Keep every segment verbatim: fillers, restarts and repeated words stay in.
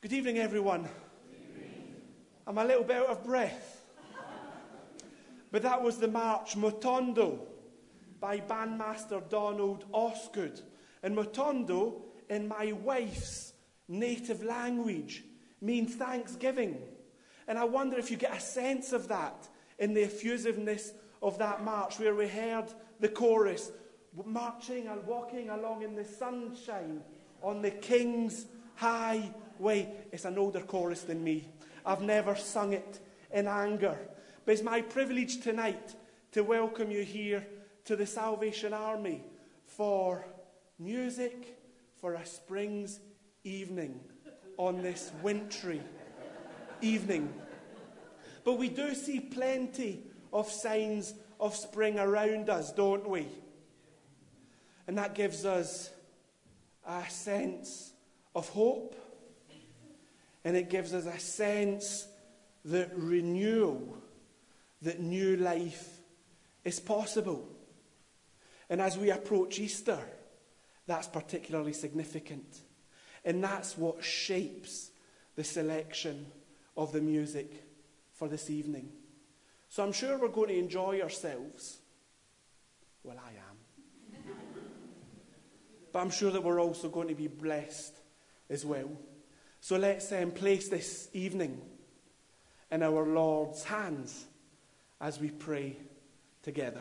Good evening, everyone. Good evening. I'm a little bit out of breath. But that was the march Motondo by bandmaster Donald Osgood. And Motondo, in my wife's native language, means thanksgiving. And I wonder if you get a sense of that in the effusiveness of that march, where we heard the chorus, marching and walking along in the sunshine on the King's highway. It's an older chorus than me. I've never sung it in anger. But it's my privilege tonight to welcome you here to the Salvation Army for music for a spring's evening on this wintry evening. But we do see plenty of signs of spring around us, don't we? And that gives us a sense of hope. And it gives us a sense that renewal, that new life is possible. And as we approach Easter, that's particularly significant. And that's what shapes the selection of the music for this evening. So I'm sure we're going to enjoy ourselves. Well, I am. But I'm sure that we're also going to be blessed as well. So let's um, place this evening in our Lord's hands as we pray together.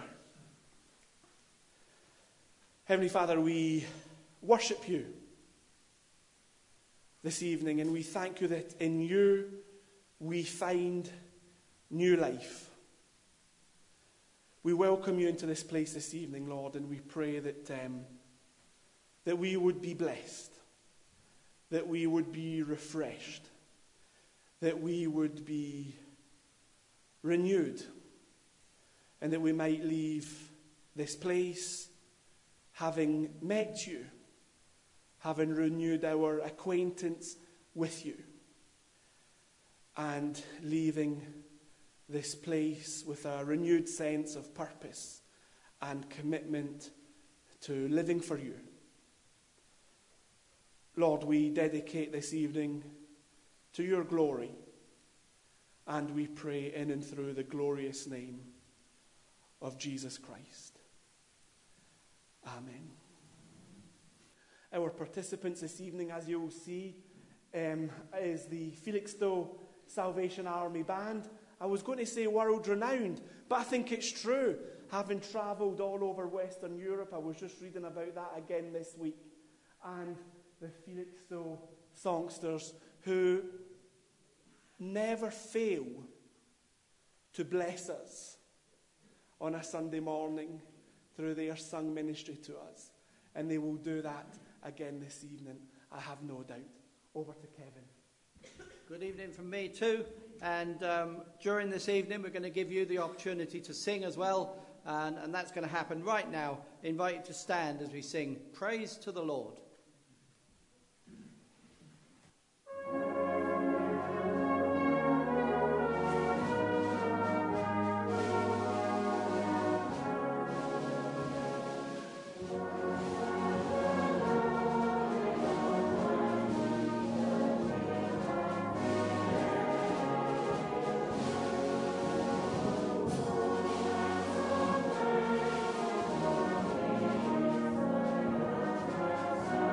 Heavenly Father, we worship you this evening, and we thank you that in you we find new life. We welcome you into this place this evening, Lord, and we pray that um, that we would be blessed, that we would be refreshed, that we would be renewed, and that we might leave this place having met you, having renewed our acquaintance with you, and leaving this place with a renewed sense of purpose and commitment to living for you. Lord, we dedicate this evening to your glory, and we pray in and through the glorious name of Jesus Christ. Amen. Our participants this evening, as you will see, um, is the Felixstowe Salvation Army Band. I was going to say world-renowned, but I think it's true. Having travelled all over Western Europe, I was just reading about that again this week. And the Felixstowe songsters, who never fail to bless us on a Sunday morning through their sung ministry to us. And they will do that again this evening, I have no doubt. Over to Kevin. Good evening from me too. And um, during this evening, we're going to give you the opportunity to sing as well. And, and that's going to happen right now. I invite you to stand as we sing Praise to the Lord. Thank you.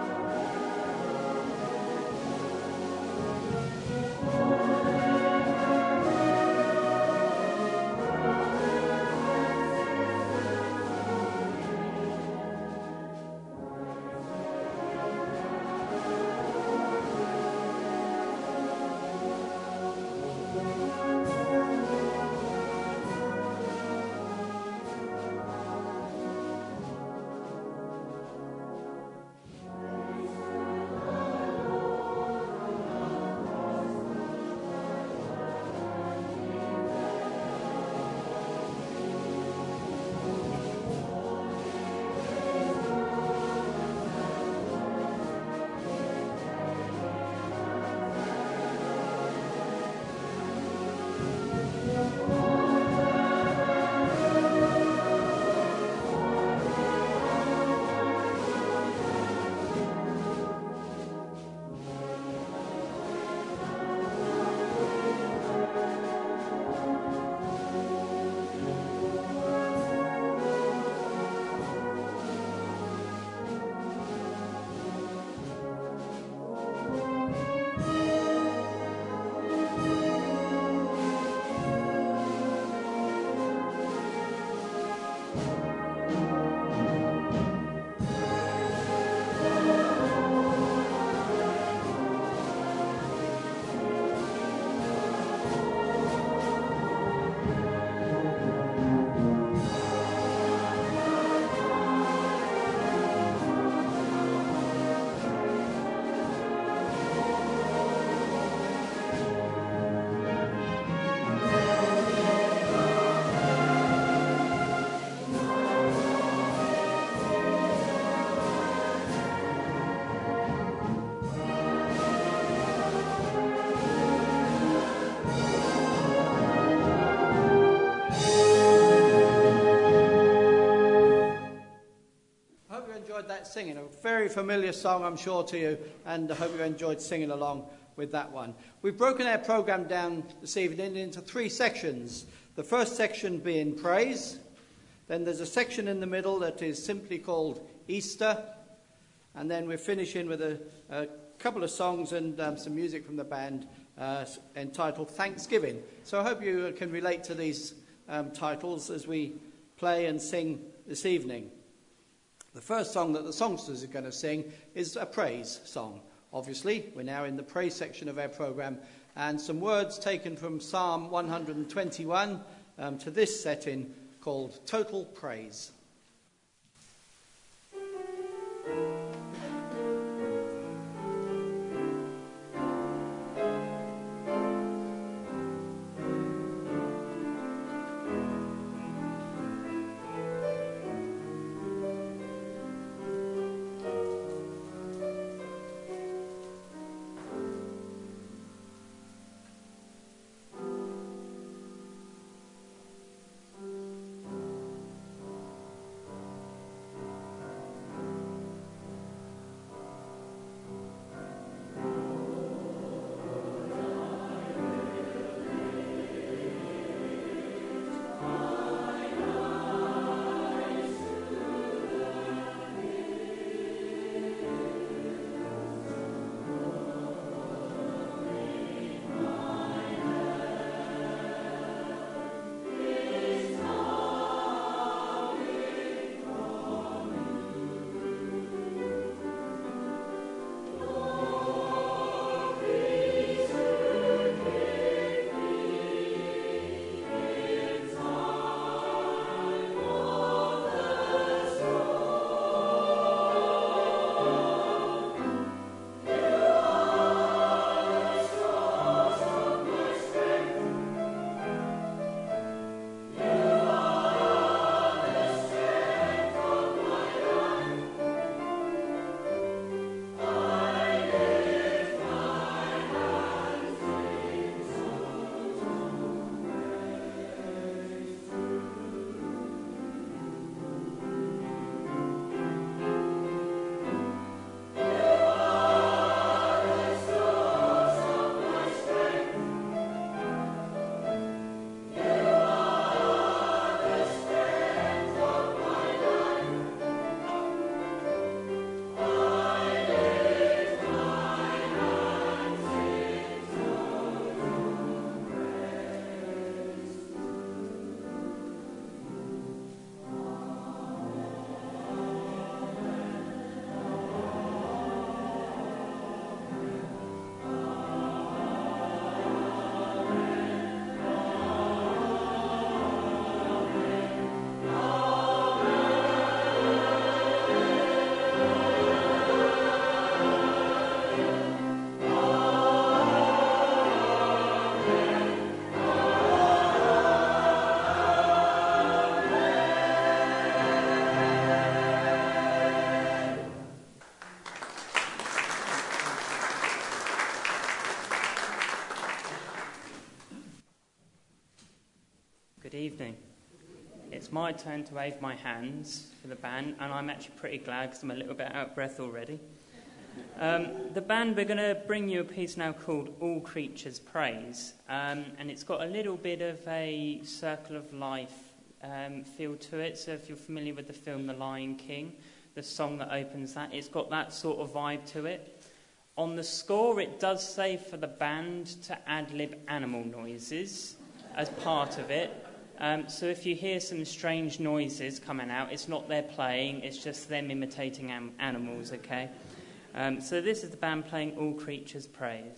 you enjoyed that singing. A very familiar song, I'm sure, to you, and I hope you enjoyed singing along with that one. We've broken our programme down this evening into three sections. The first section being praise. Then there's a section in the middle that is simply called Easter. And then we're finishing with a, a couple of songs and um, some music from the band uh, entitled Thanksgiving. So I hope you can relate to these um, titles as we play and sing this evening. The first song that the songsters are going to sing is a praise song. Obviously, we're now in the praise section of our programme, and some words taken from Psalm one hundred twenty-one um, to this setting called Total Praise. Good evening. It's my turn to wave my hands for the band, and I'm actually pretty glad because I'm a little bit out of breath already. Um, the band, we're going to bring you a piece now called All Creatures Praise, um, and it's got a little bit of a circle of life um, feel to it. So if you're familiar with the film The Lion King, the song that opens that, it's got that sort of vibe to it. On the score, it does say for the band to ad-lib animal noises as part of it. Um, so if you hear some strange noises coming out, it's not their playing, it's just them imitating am- animals, okay? Um, so this is the band playing All Creatures Praise.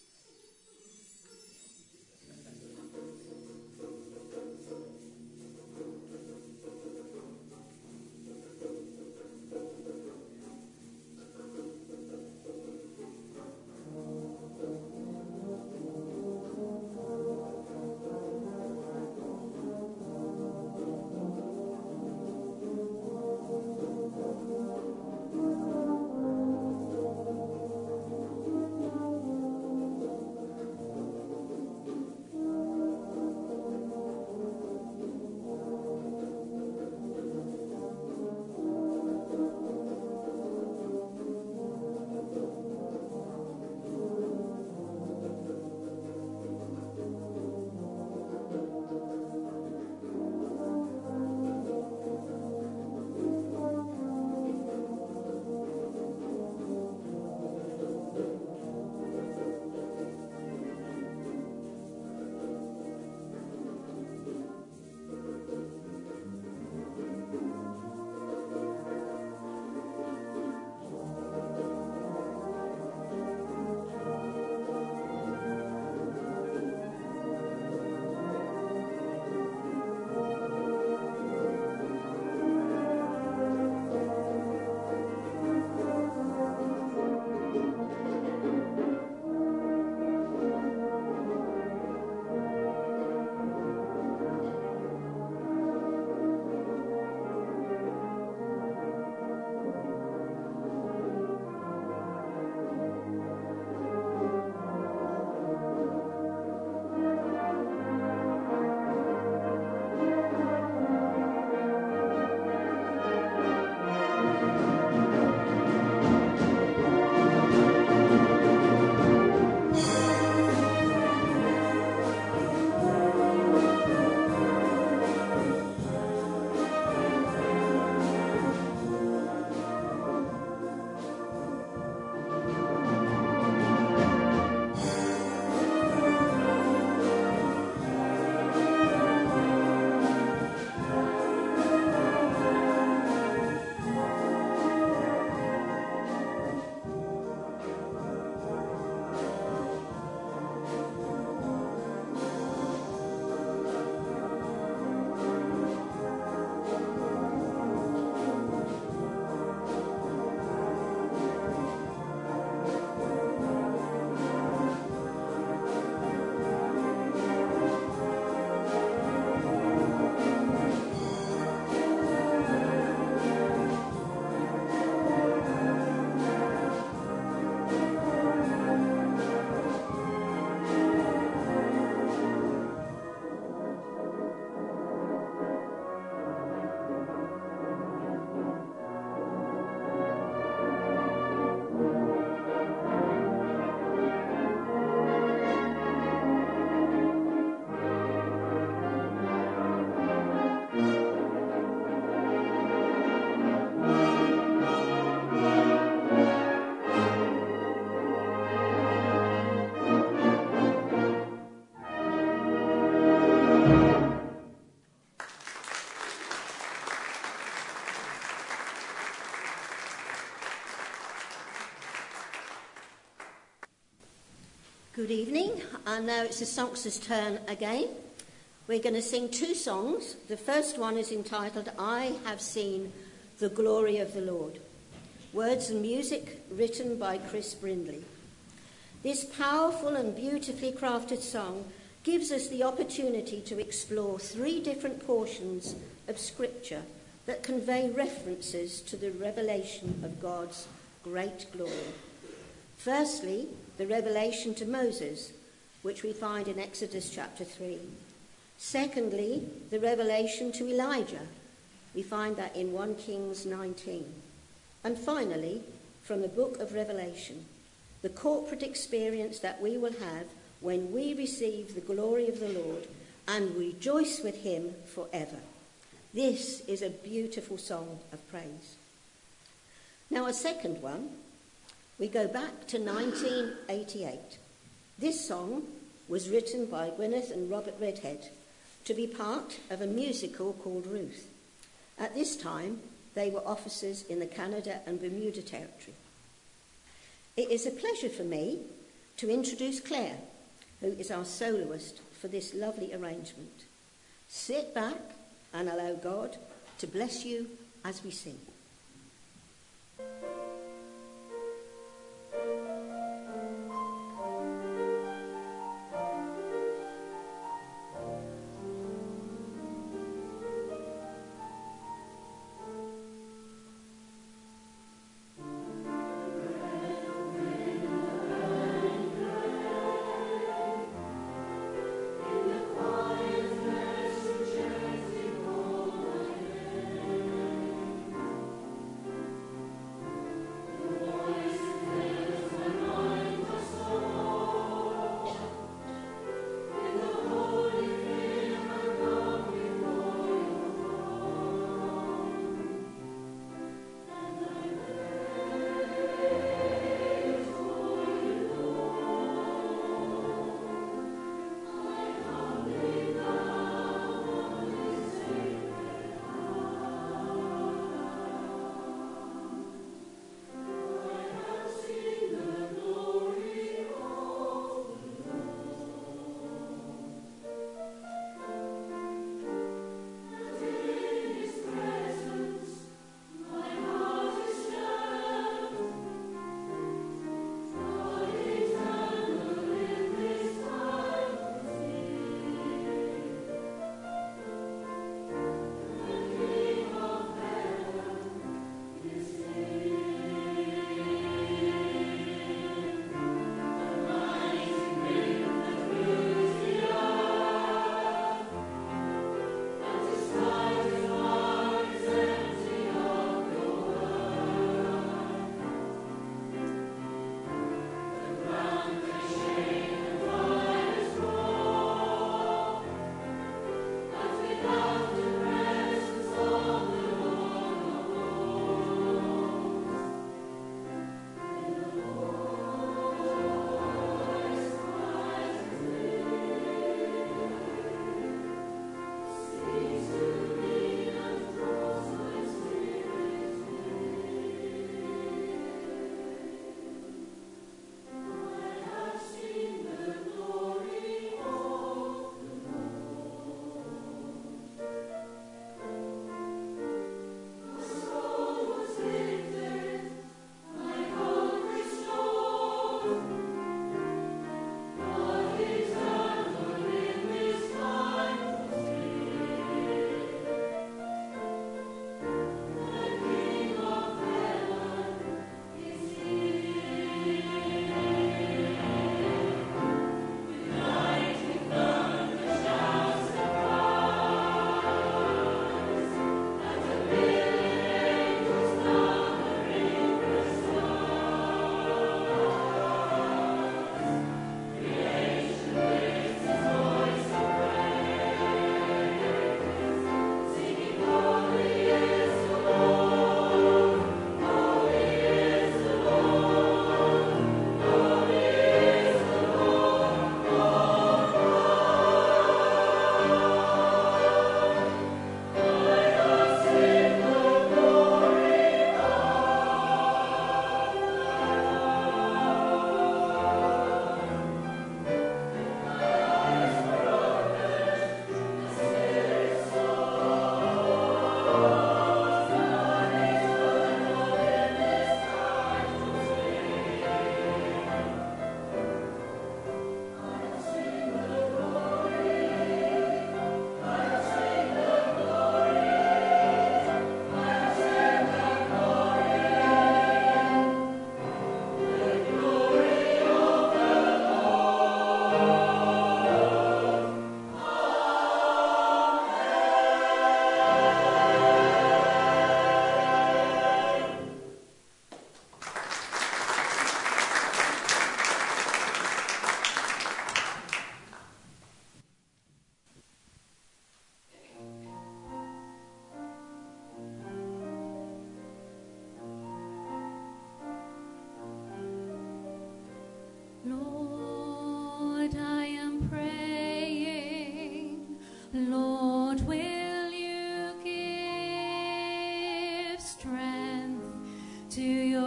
Good evening, and now it's the songster's turn again. We're going to sing two songs. The first one is entitled, I Have Seen the Glory of the Lord. Words and music written by Chris Brindley. This powerful and beautifully crafted song gives us the opportunity to explore three different portions of Scripture that convey references to the revelation of God's great glory. Firstly, the revelation to Moses, which we find in Exodus chapter three. Secondly, the revelation to Elijah. We find that in First Kings nineteen. And finally, from the book of Revelation, the corporate experience that we will have when we receive the glory of the Lord and rejoice with him forever. This is a beautiful song of praise. Now, a second one, we go back to nineteen eighty-eight. This song was written by Gwyneth and Robert Redhead to be part of a musical called Ruth. At this time, they were officers in the Canada and Bermuda territory. It is a pleasure for me to introduce Claire, who is our soloist for this lovely arrangement. Sit back and allow God to bless you as we sing.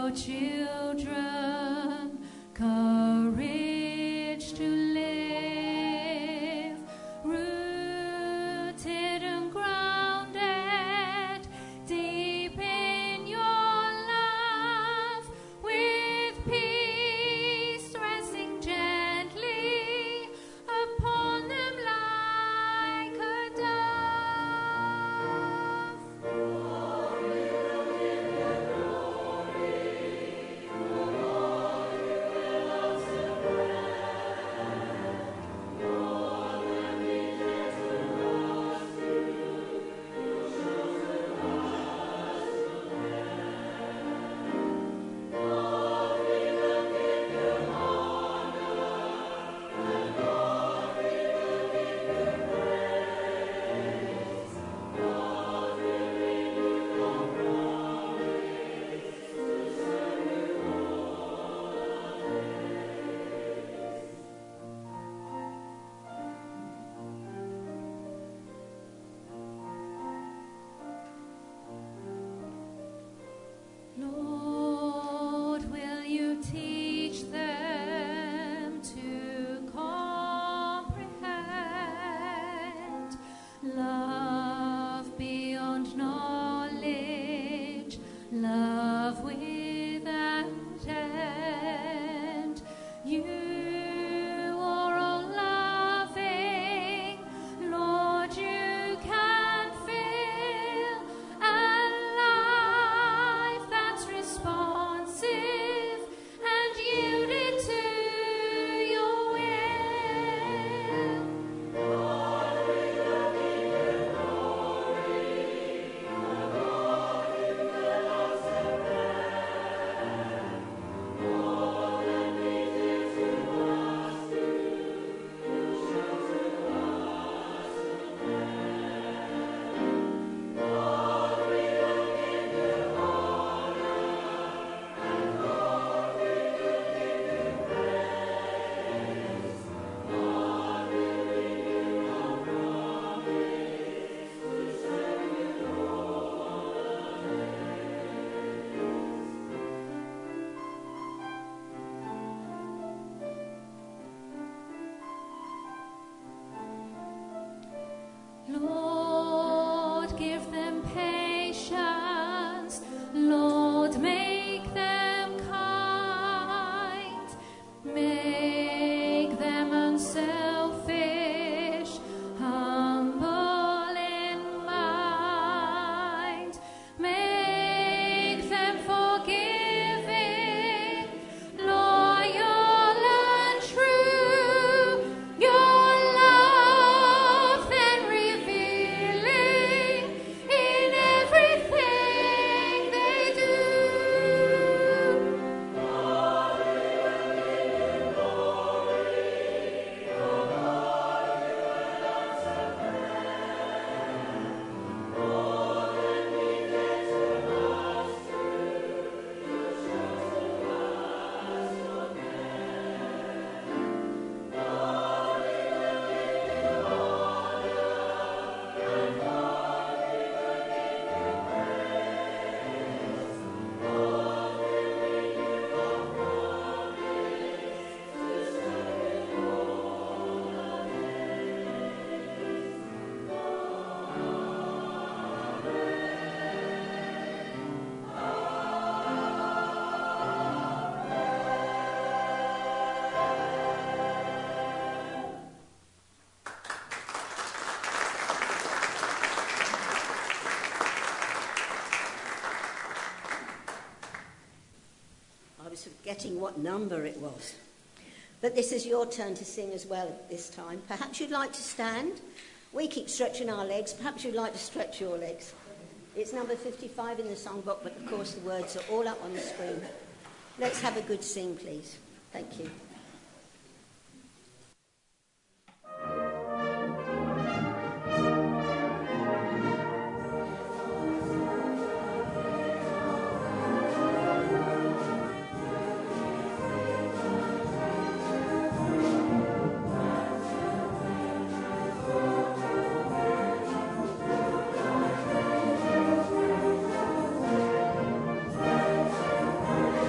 forgetting what number it was. But this is your turn to sing as well at this time. Perhaps you'd like to stand. We keep stretching our legs. Perhaps you'd like to stretch your legs. It's number fifty-five in the songbook, but of course the words are all up on the screen. Let's have a good sing, please. Thank you. Thank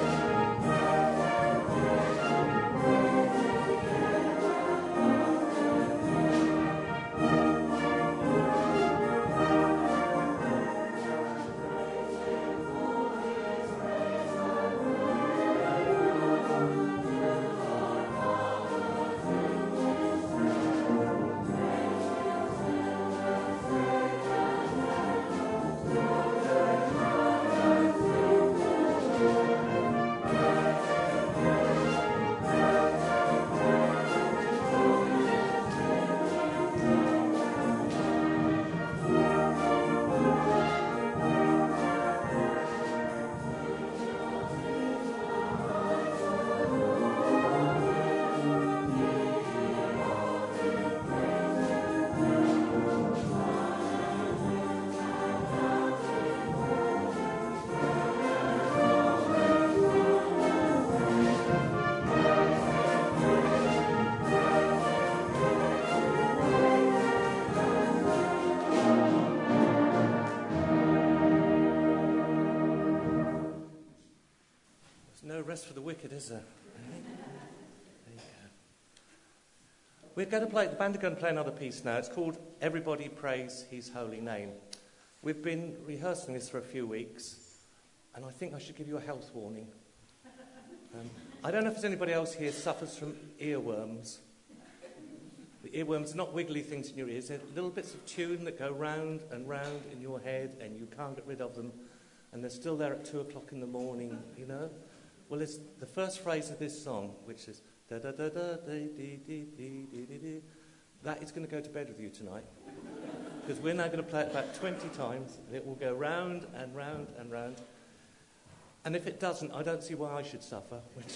There's no rest for the wicked, is there? There you go. We're going to play, the band are going to play another piece now. It's called Everybody Praise His Holy Name. We've been rehearsing this for a few weeks, and I think I should give you a health warning. Um, I don't know if there's anybody else here who suffers from earworms. The earworms are not wiggly things in your ears. They're little bits of tune that go round and round in your head, and you can't get rid of them. And they're still there at two o'clock in the morning, you know. Well, it's the first phrase of this song, which is da da da da dee dee dee dee dee dee. That is going to go to bed with you tonight, because we're now going to play it about twenty times, and it will go round and round and round. And if it doesn't, I don't see why I should suffer. Which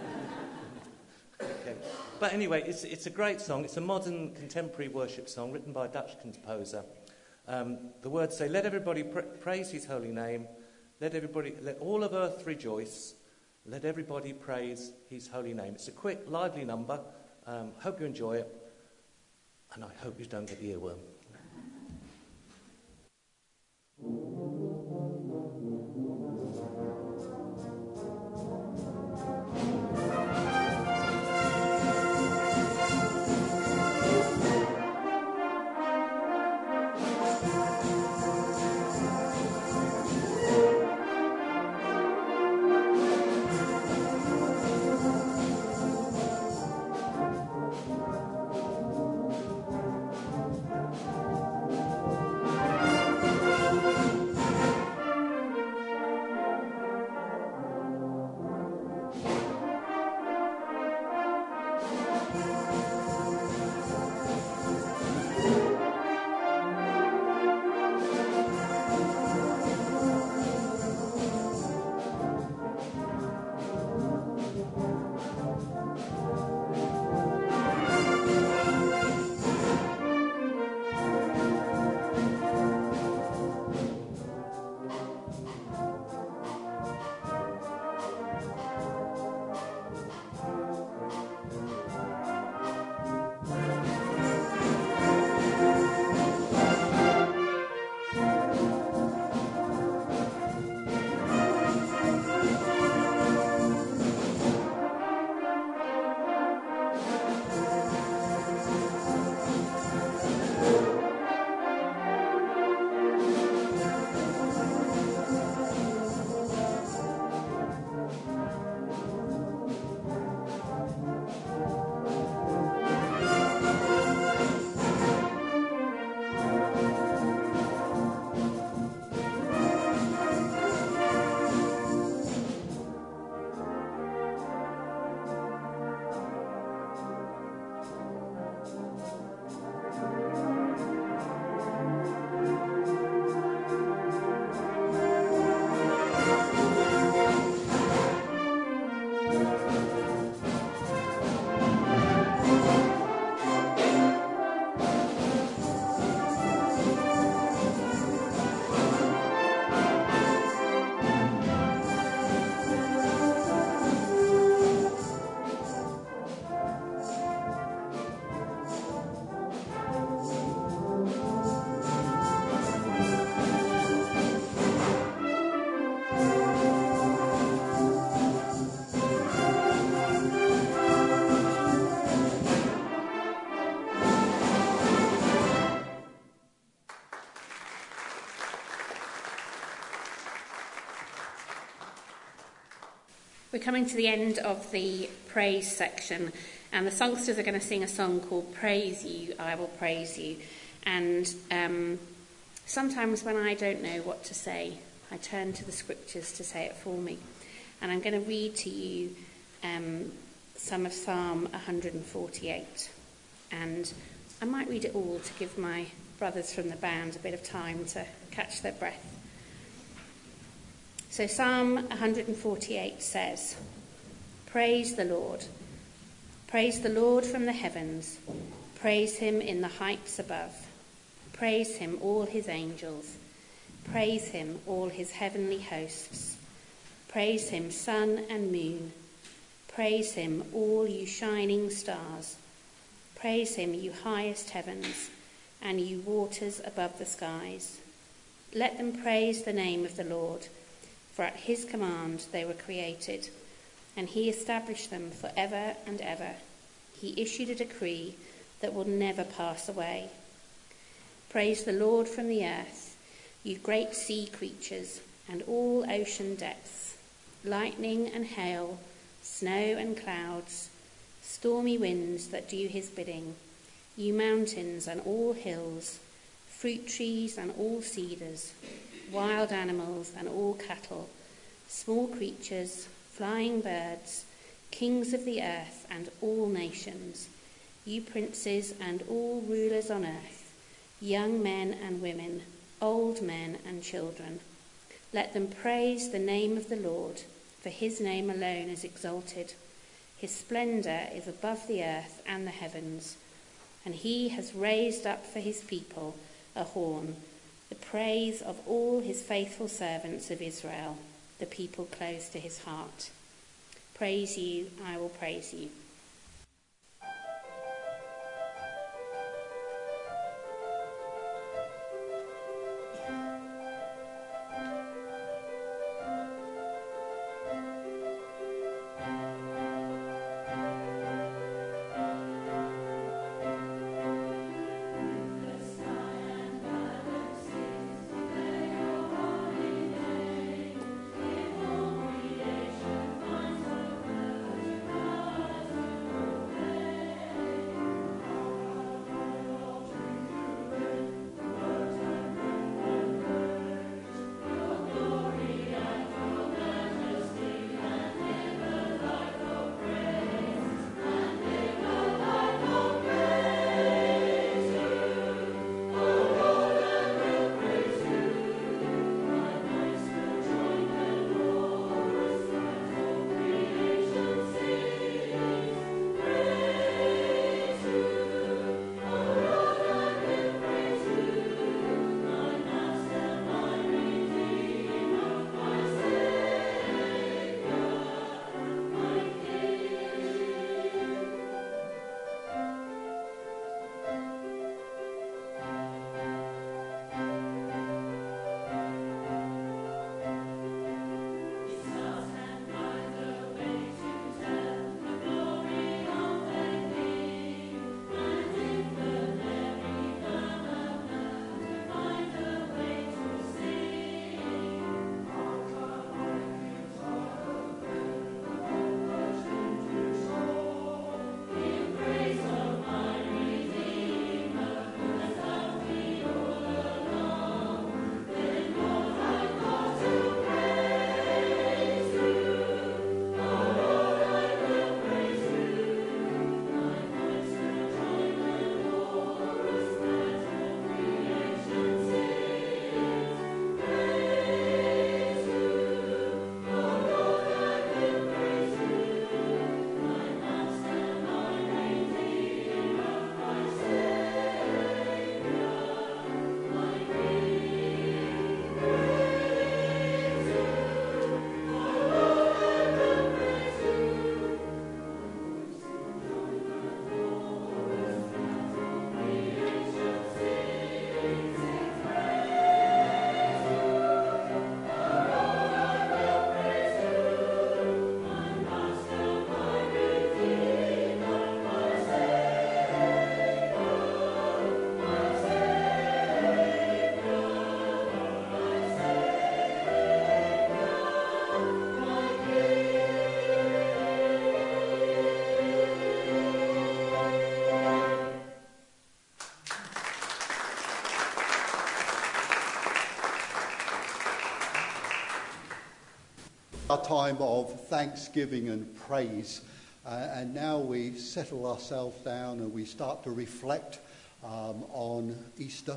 okay. But anyway, it's, it's a great song. It's a modern contemporary worship song written by a Dutch composer. Um, the words say, let everybody pra- praise his holy name. Let everybody, let all of earth rejoice. Let everybody praise his holy name. It's a quick, lively number. Um, hope you enjoy it. And I hope you don't get the earworm. We're coming to the end of the praise section, and the songsters are going to sing a song called Praise You, I Will Praise You. And um, sometimes when I don't know what to say, I turn to the scriptures to say it for me. And I'm going to read to you um, some of Psalm one forty-eight. And I might read it all to give my brothers from the band a bit of time to catch their breath. So Psalm one forty-eight says, Praise the Lord. Praise the Lord from the heavens. Praise him in the heights above. Praise him, all his angels. Praise him, all his heavenly hosts. Praise him, sun and moon. Praise him, all you shining stars. Praise him, you highest heavens, and you waters above the skies. Let them praise the name of the Lord, for at his command they were created, and he established them for ever and ever. He issued a decree that will never pass away. Praise the Lord from the earth, you great sea creatures and all ocean depths, lightning and hail, snow and clouds, stormy winds that do his bidding, you mountains and all hills, fruit trees and all cedars, wild animals and all cattle, small creatures, flying birds, kings of the earth and all nations, you princes and all rulers on earth, young men and women, old men and children. Let them praise the name of the Lord, for his name alone is exalted. His splendour is above the earth and the heavens, and he has raised up for his people a horn, the praise of all his faithful servants of Israel, the people close to his heart. Praise you, I will praise you. Our time of thanksgiving and praise, uh, and now we settle ourselves down and we start to reflect um, on Easter.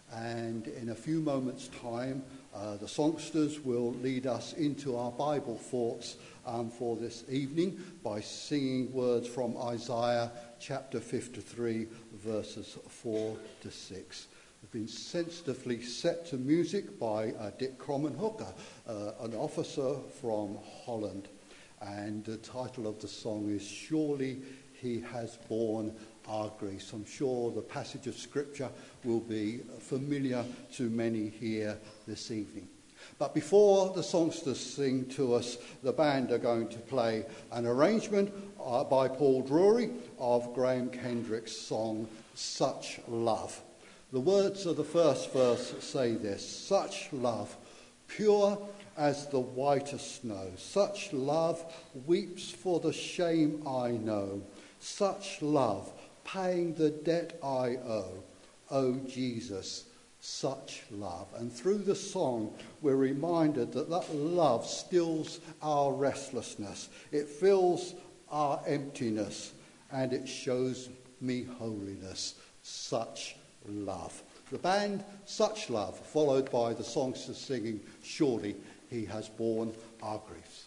And in a few moments' time, uh, the songsters will lead us into our Bible thoughts um, for this evening by singing words from Isaiah chapter fifty-three, verses four to six. Been sensitively set to music by uh, Dick Cromenhoek, uh, an officer from Holland. And the title of the song is Surely He Has Borne Our Griefs. I'm sure the passage of scripture will be familiar to many here this evening. But before the songsters sing to us, the band are going to play an arrangement uh, by Paul Drury of Graham Kendrick's song, Such Love. The words of the first verse say this: such love, pure as the whitest snow. Such love weeps for the shame I know. Such love, paying the debt I owe. Oh Jesus, such love. And through the song, we're reminded that that love stills our restlessness. It fills our emptiness, and it shows me holiness. Such love. The band, Such Love, followed by the songsters singing, Surely He Has Borne Our Griefs.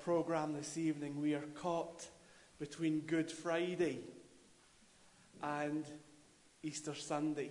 programme this evening, we are caught between Good Friday and Easter Sunday.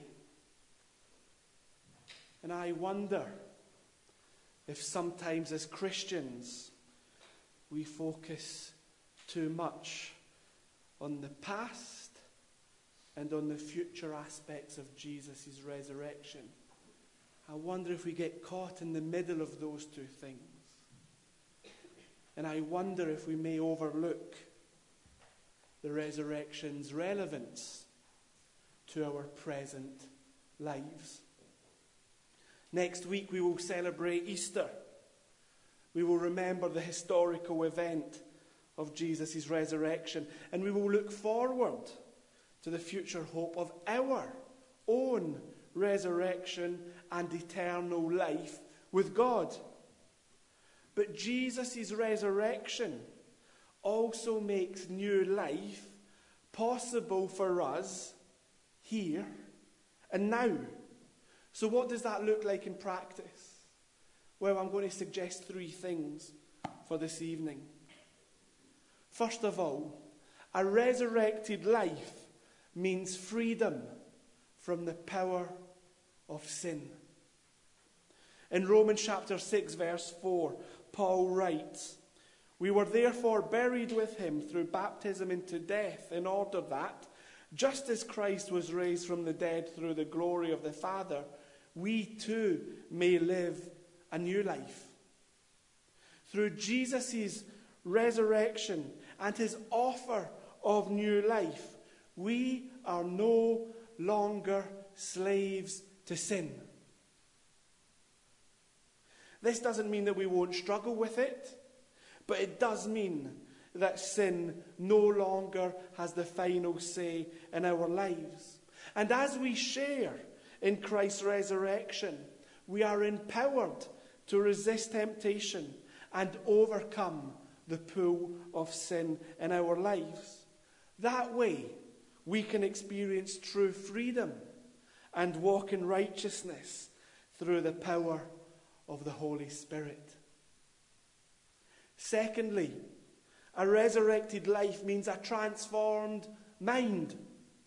And I wonder if sometimes as Christians we focus too much on the past and on the future aspects of Jesus' resurrection. I wonder if we get caught in the middle of those two things. And I wonder if we may overlook the resurrection's relevance to our present lives. Next week we will celebrate Easter. We will remember the historical event of Jesus' resurrection, and we will look forward to the future hope of our own resurrection and eternal life with God. But Jesus' resurrection also makes new life possible for us here and now. So what does that look like in practice? Well, I'm going to suggest three things for this evening. First of all, a resurrected life means freedom from the power of sin. In Romans chapter six, verse four, Paul writes, "We were therefore buried with him through baptism into death, in order that, just as Christ was raised from the dead through the glory of the Father, we too may live a new life." Through Jesus' resurrection and his offer of new life, we are no longer slaves to sin. This doesn't mean that we won't struggle with it, but it does mean that sin no longer has the final say in our lives. And as we share in Christ's resurrection, we are empowered to resist temptation and overcome the pull of sin in our lives. That way, we can experience true freedom and walk in righteousness through the power of the Holy Spirit. Secondly, a resurrected life means a transformed mind.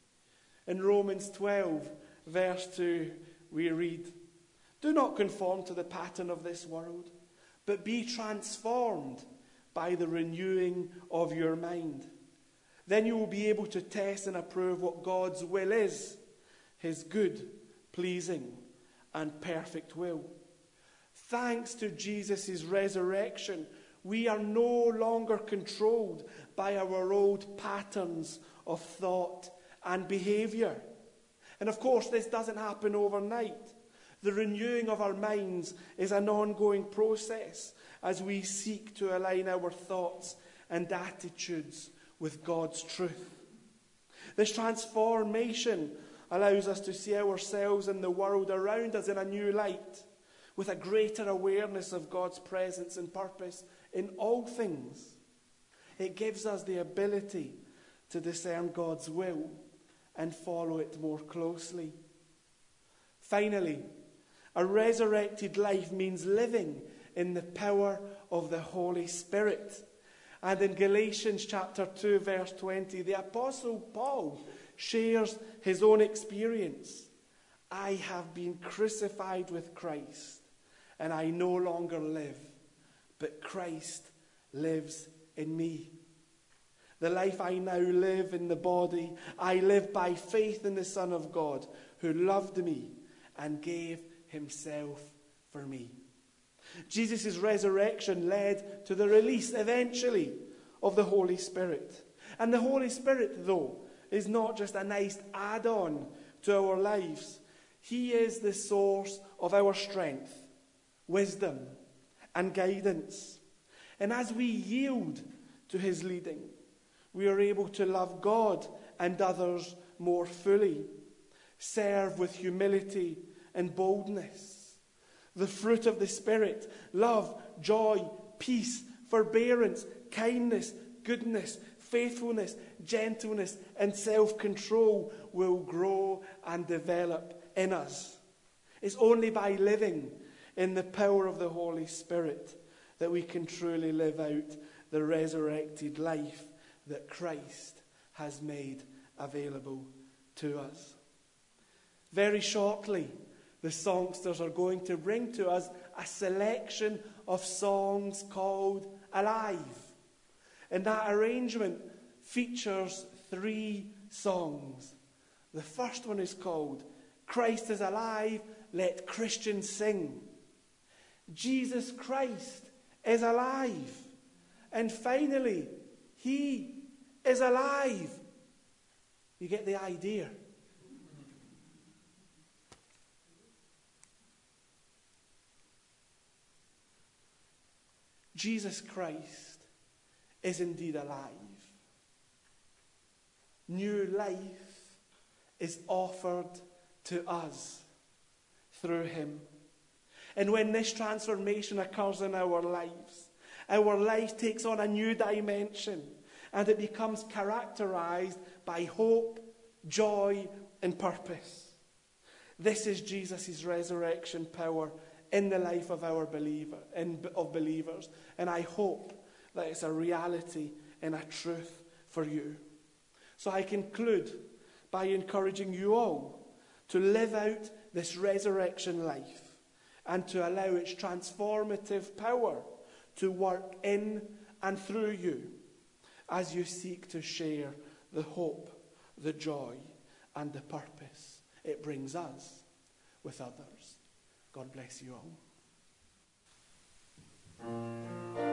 In Romans twelve, verse two, we read, "Do not conform to the pattern of this world, but be transformed by the renewing of your mind. Then you will be able to test and approve what God's will is, his good, pleasing, and perfect will." Thanks to Jesus' resurrection, we are no longer controlled by our old patterns of thought and behaviour. And of course, this doesn't happen overnight. The renewing of our minds is an ongoing process as we seek to align our thoughts and attitudes with God's truth. This transformation allows us to see ourselves and the world around us in a new light, with a greater awareness of God's presence and purpose in all things. It gives us the ability to discern God's will and follow it more closely. Finally, a resurrected life means living in the power of the Holy Spirit. And in Galatians chapter two, verse twenty, the Apostle Paul shares his own experience. "I have been crucified with Christ, and I no longer live, but Christ lives in me. The life I now live in the body, I live by faith in the Son of God, who loved me and gave himself for me." Jesus' resurrection led to the release, eventually, of the Holy Spirit. And the Holy Spirit, though, is not just a nice add-on to our lives. He is the source of our strength, wisdom, and guidance. And as we yield to his leading, we are able to love God and others more fully, serve with humility and boldness. The fruit of the Spirit, love, joy, peace, forbearance, kindness, goodness, faithfulness, gentleness, and self-control will grow and develop in us. It's only by living in the power of the Holy Spirit that we can truly live out the resurrected life that Christ has made available to us. Very shortly, the songsters are going to bring to us a selection of songs called Alive. And that arrangement features three songs. The first one is called Christ is Alive, Let Christians Sing. Jesus Christ is alive. And finally, He is alive. You get the idea? Jesus Christ is indeed alive. New life is offered to us through Him. And when this transformation occurs in our lives, our life takes on a new dimension and it becomes characterized by hope, joy, and purpose. This is Jesus' resurrection power in the life of our believer, in, of believers. And I hope that it's a reality and a truth for you. So I conclude by encouraging you all to live out this resurrection life and to allow its transformative power to work in and through you as you seek to share the hope, the joy, and the purpose it brings us with others. God bless you all.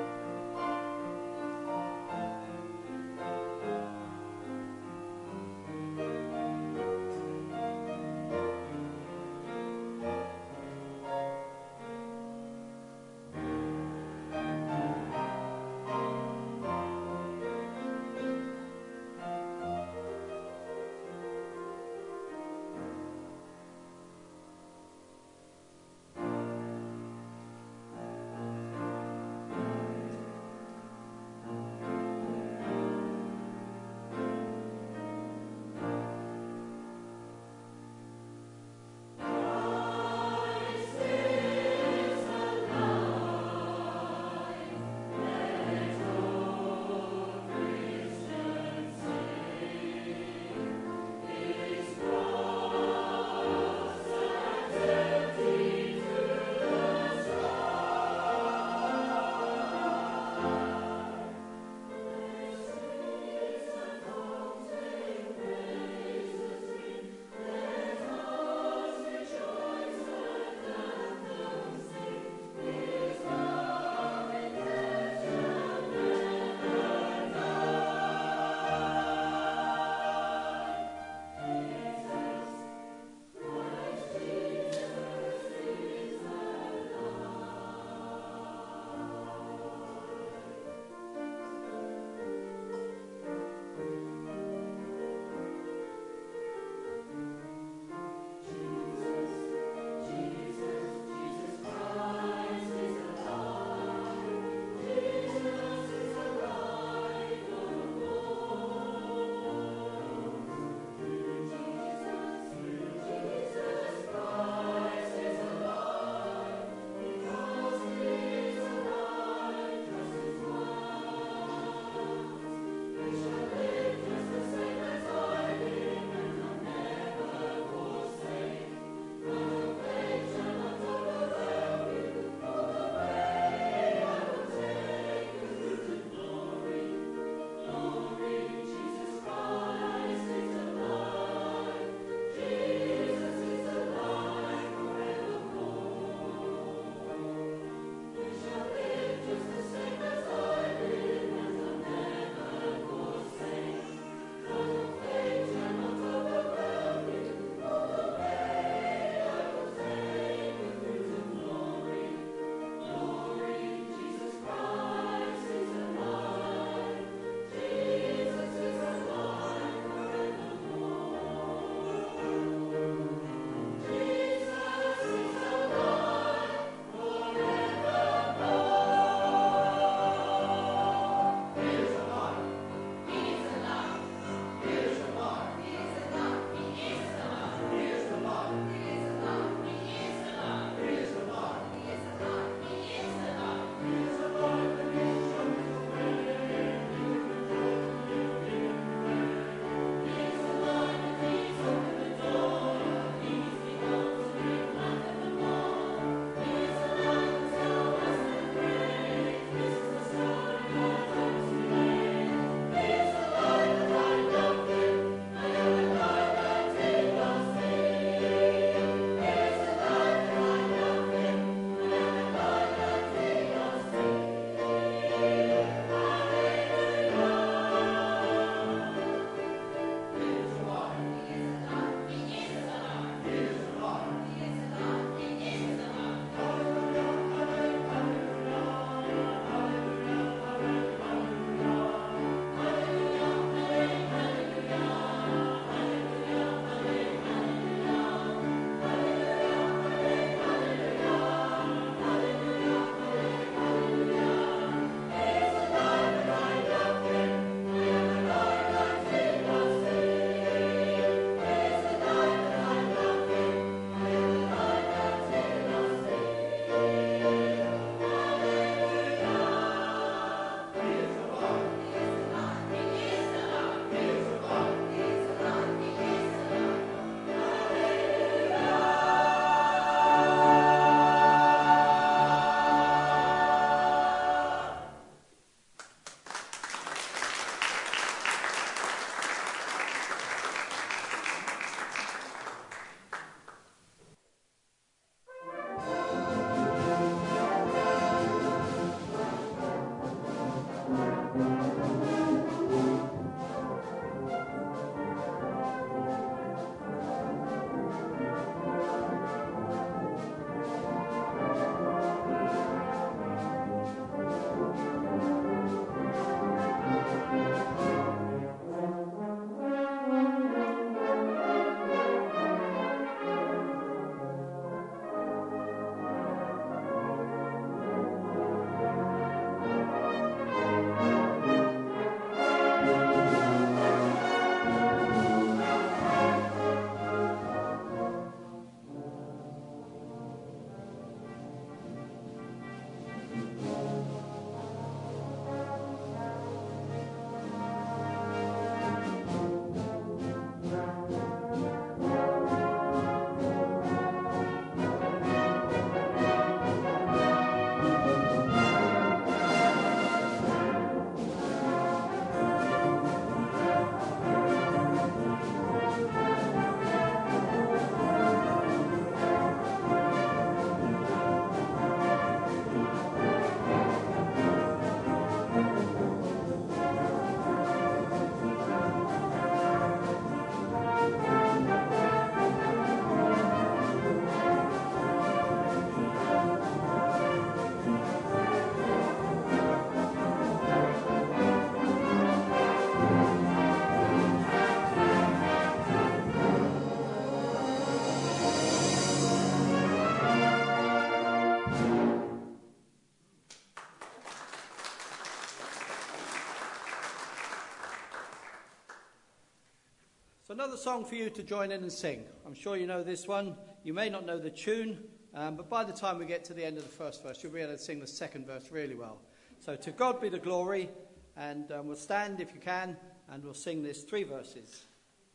So another song for you to join in and sing. I'm sure you know this one. You may not know the tune, um, but by the time we get to the end of the first verse, you'll be able to sing the second verse really well. So to God be the glory, and um, we'll stand if you can, and we'll sing this three verses.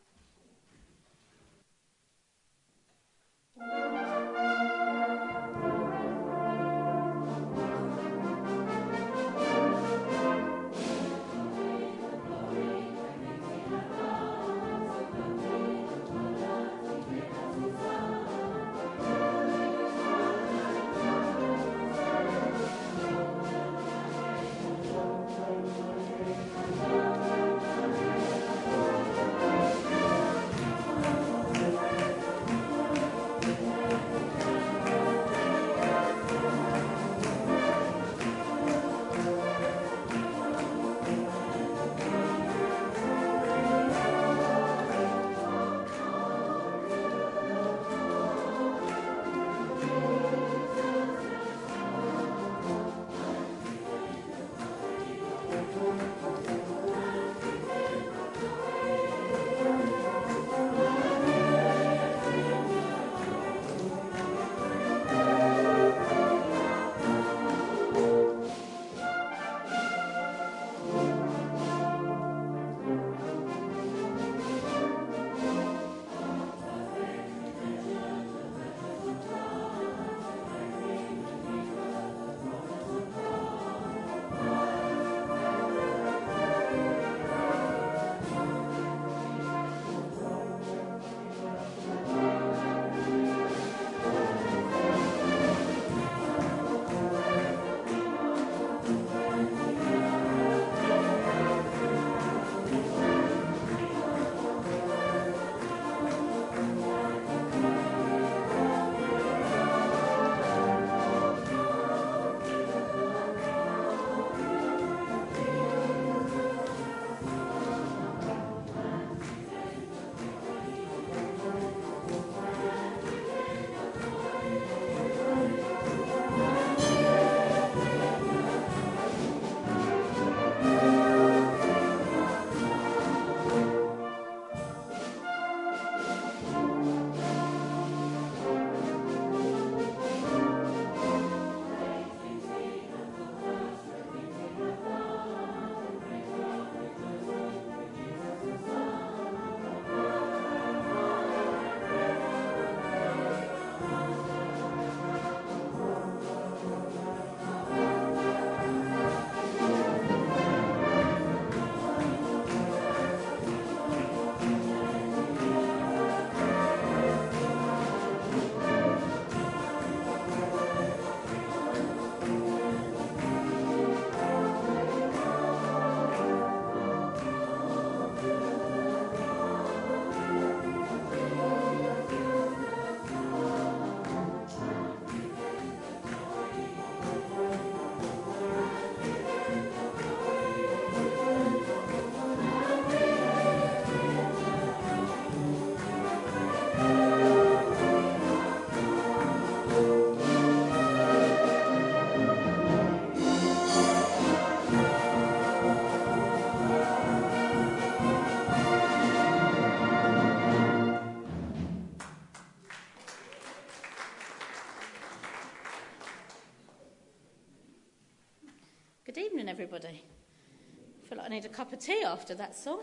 Good evening, everybody. I feel like I need a cup of tea after that song.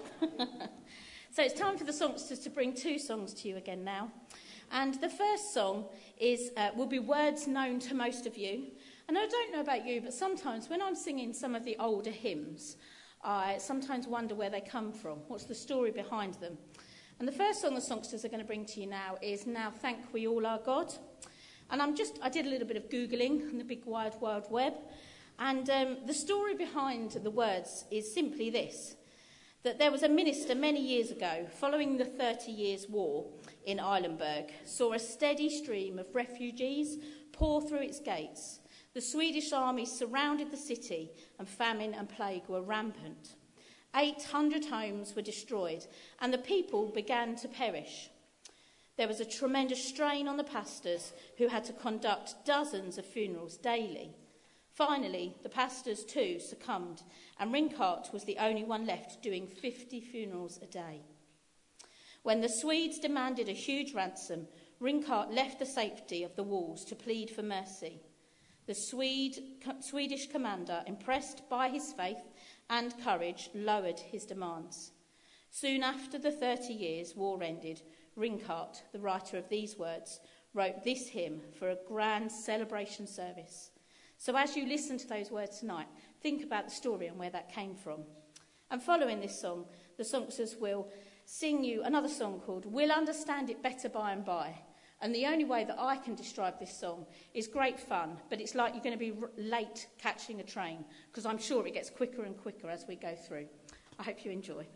So it's time for the songsters to bring two songs to you again now. And the first song is uh, will be words known to most of you. And I don't know about you, but sometimes when I'm singing some of the older hymns, I sometimes wonder where they come from. What's the story behind them? And the first song the songsters are going to bring to you now is Now Thank We All Our God. And I'm just, I did a little bit of Googling on the big wide world web. And um, the story behind the words is simply this, that there was a minister many years ago, following the Thirty Years' War in Eilenburg, saw a steady stream of refugees pour through its gates. The Swedish army surrounded the city and famine and plague were rampant. eight hundred homes were destroyed and the people began to perish. There was a tremendous strain on the pastors who had to conduct dozens of funerals daily. Finally, the pastors too succumbed, and Rinkart was the only one left doing fifty funerals a day. When the Swedes demanded a huge ransom, Rinkart left the safety of the walls to plead for mercy. The Swede, Swedish commander, impressed by his faith and courage, lowered his demands. Soon after the thirty years war ended, Rinkart, the writer of these words, wrote this hymn for a grand celebration service. So as you listen to those words tonight, think about the story and where that came from. And following this song, the songsters will sing you another song called We'll Understand It Better By and By. And the only way that I can describe this song is great fun, but it's like you're going to be r- late catching a train, because I'm sure it gets quicker and quicker as we go through. I hope you enjoy.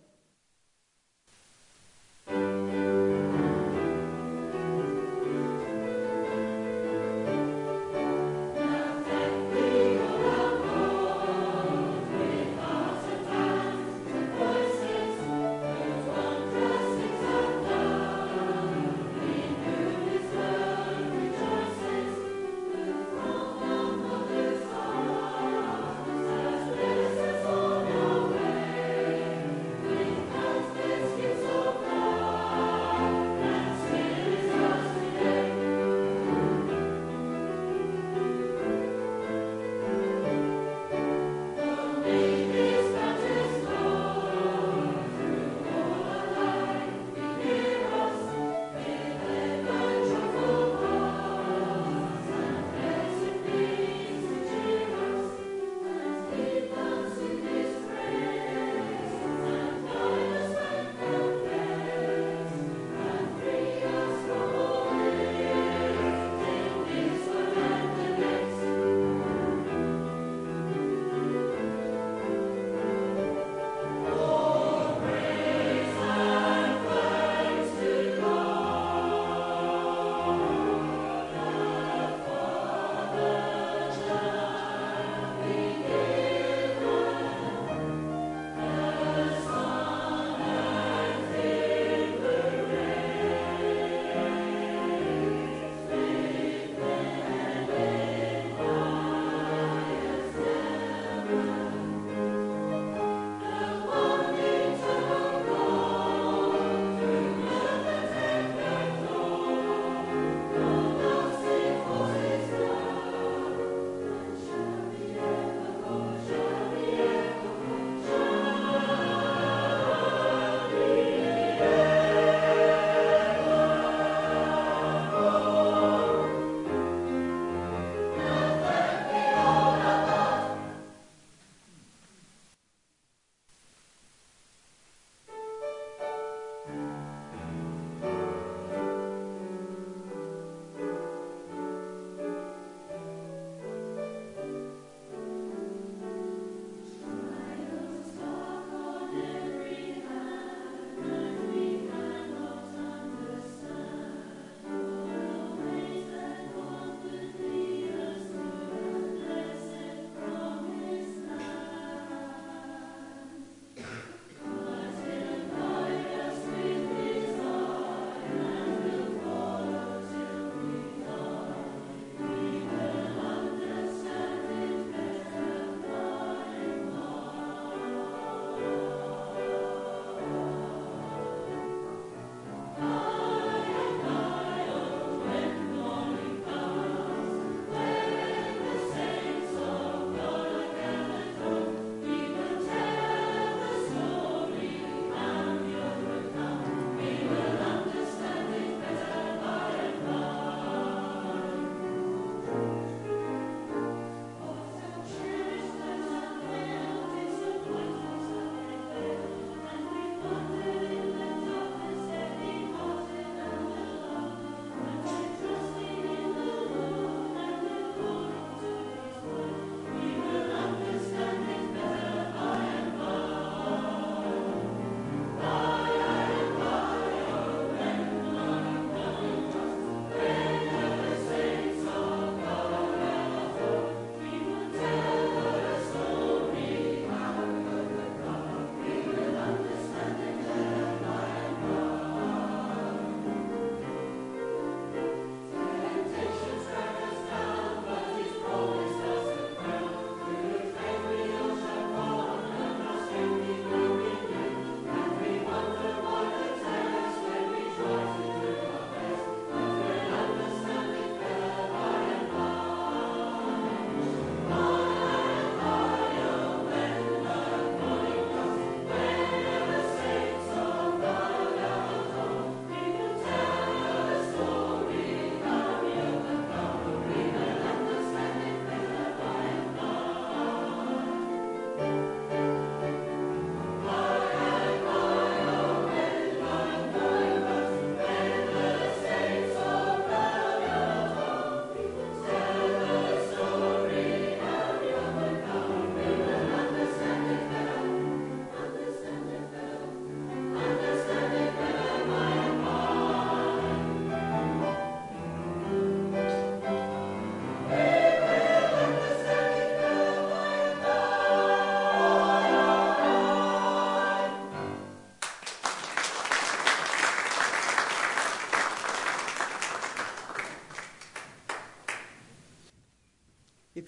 We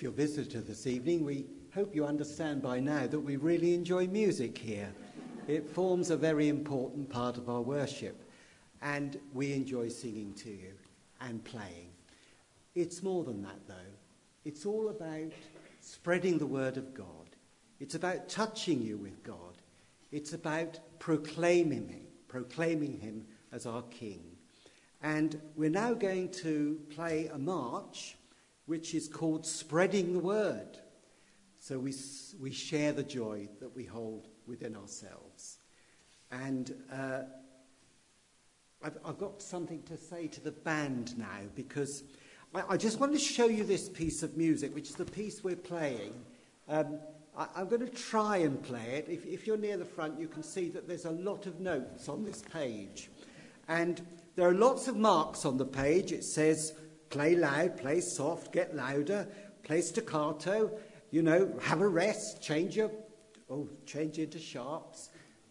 if you're a visitor this evening, we hope you understand by now that we really enjoy music here. It forms a very important part of our worship, and we enjoy singing to you and playing. It's more than that, though. It's all about spreading the word of God. It's about touching you with God. It's about proclaiming him, proclaiming him as our King. And we're now going to play a march which is called Spreading the Word. So we, we share the joy that we hold within ourselves. And uh, I've, I've got something to say to the band now, because I, I just want to show you this piece of music, which is the piece we're playing. Um, I, I'm going to try and play it. If, if you're near the front, you can see that there's a lot of notes on this page. And there are lots of marks on the page. It says, play loud, play soft, get louder, play staccato, you know, have a rest, change your, oh, change into sharps.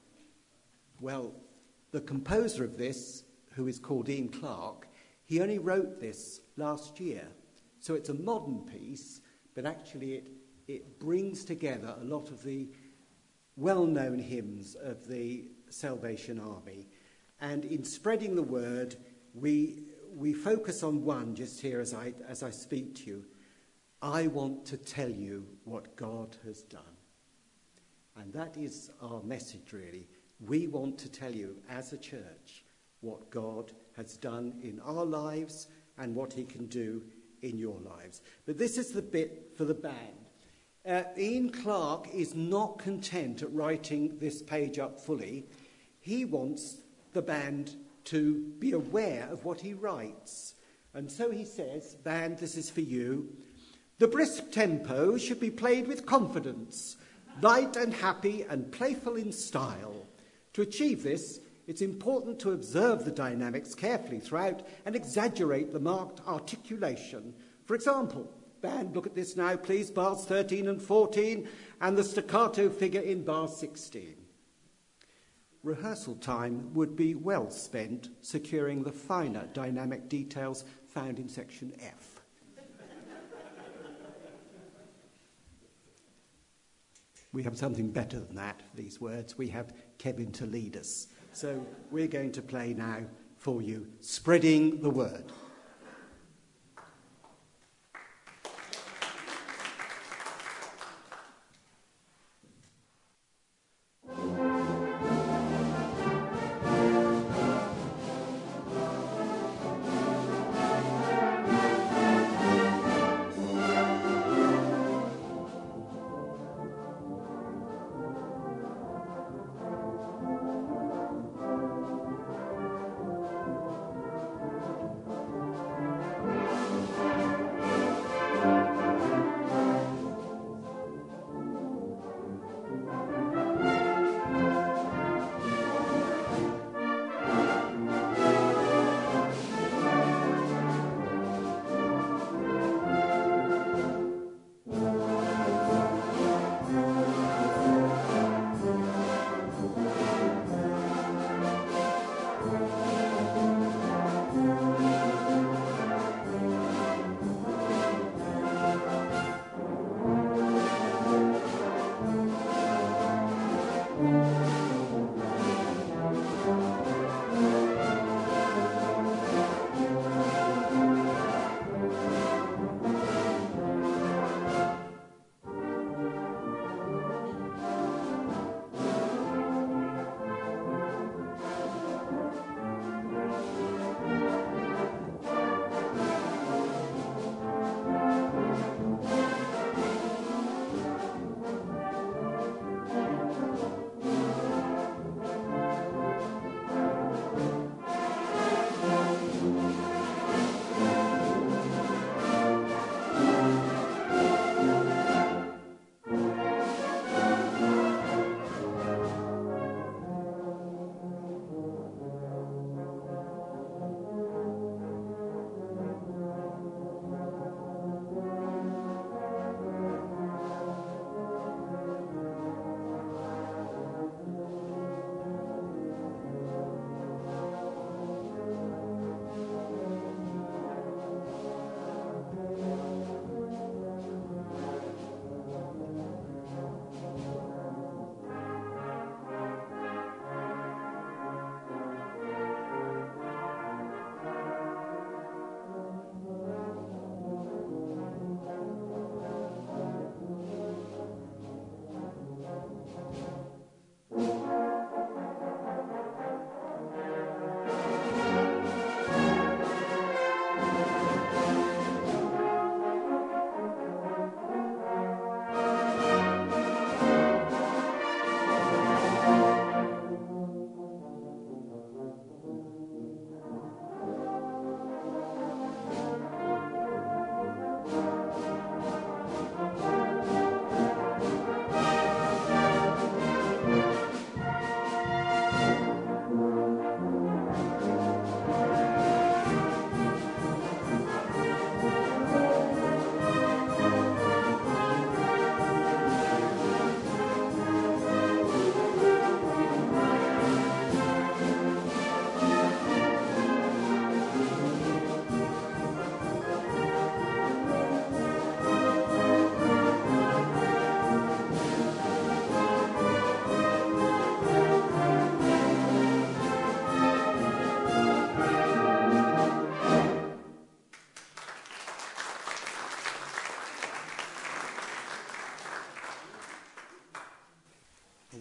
Well, the composer of this, who is called Ian Clark, he only wrote this last year. So it's a modern piece, but actually it, it brings together a lot of the well-known hymns of the Salvation Army. And in spreading the word, we we focus on one just here as I as I speak to you. I want to tell you what God has done. And that is our message, really. We want to tell you as a church what God has done in our lives and what he can do in your lives. But this is the bit for the band. Uh, Ian Clark is not content at writing this page up fully. He wants the band to be aware of what he writes. And so he says, band, this is for you. The brisk tempo should be played with confidence, light and happy and playful in style. To achieve this, it's important to observe the dynamics carefully throughout and exaggerate the marked articulation. For example, band, look at this now, please, bars thirteen and fourteen, and the staccato figure in bar sixteen. Rehearsal time would be well spent securing the finer dynamic details found in section F. We have something better than that for these words. We have Kevin to lead us. So we're going to play now for you, Spreading the Word. Thank you.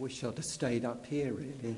wish I'd have stayed up here, really.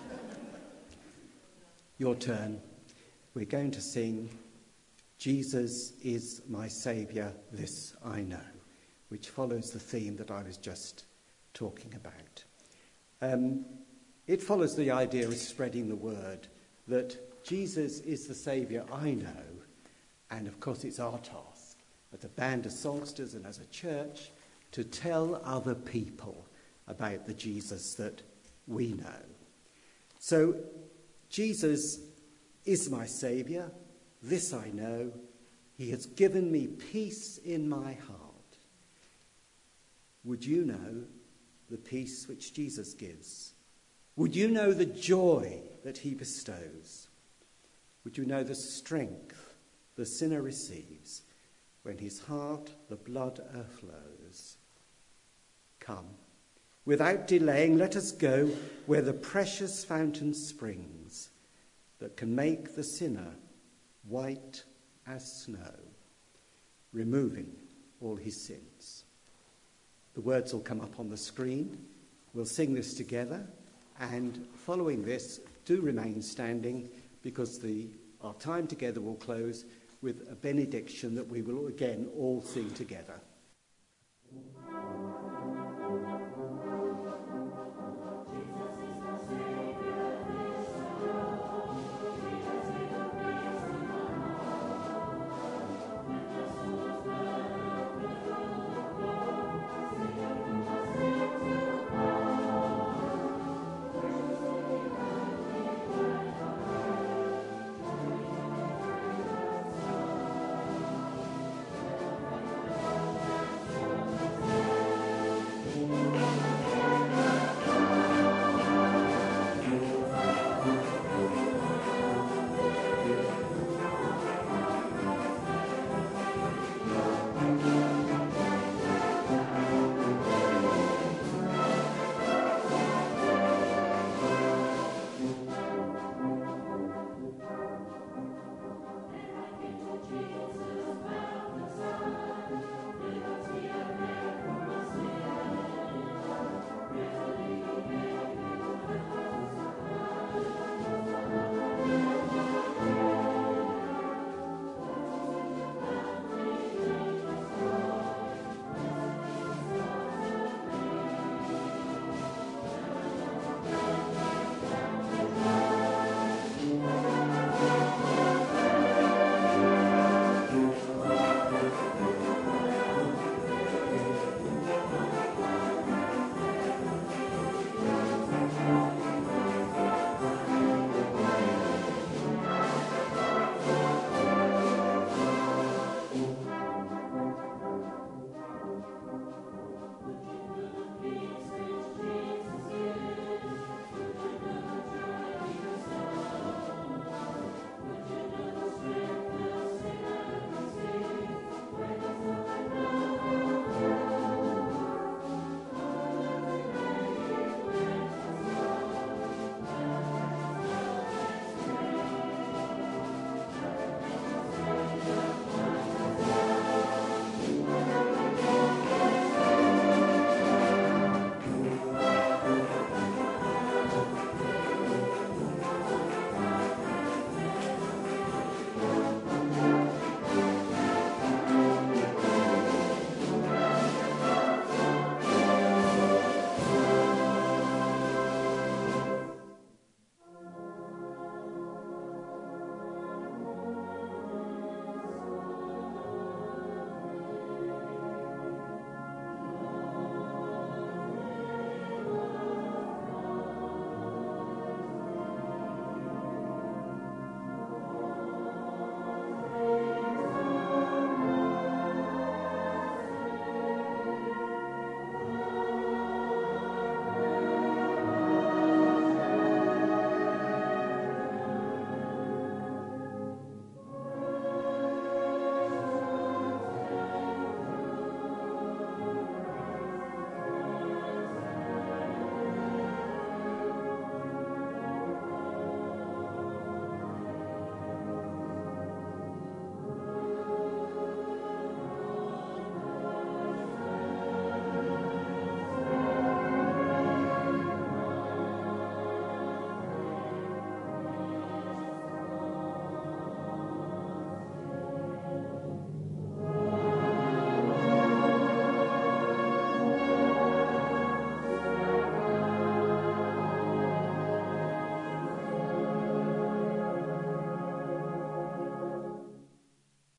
Your turn. We're going to sing Jesus is my Saviour, this I know, which follows the theme that I was just talking about. Um, it follows the idea of spreading the word, that Jesus is the Saviour I know, and of course it's our task, as a band of songsters and as a church, to tell other people about the Jesus that we know. So, Jesus is my Saviour, this I know, he has given me peace in my heart. Would you know the peace which Jesus gives? Would you know the joy that he bestows? Would you know the strength the sinner receives when his heart the blood o'erflows? Come, without delaying, let us go where the precious fountain springs that can make the sinner white as snow, removing all his sins. The words will come up on the screen. We'll sing this together, and following this, do remain standing, because the, our time together will close with a benediction that we will again all sing together.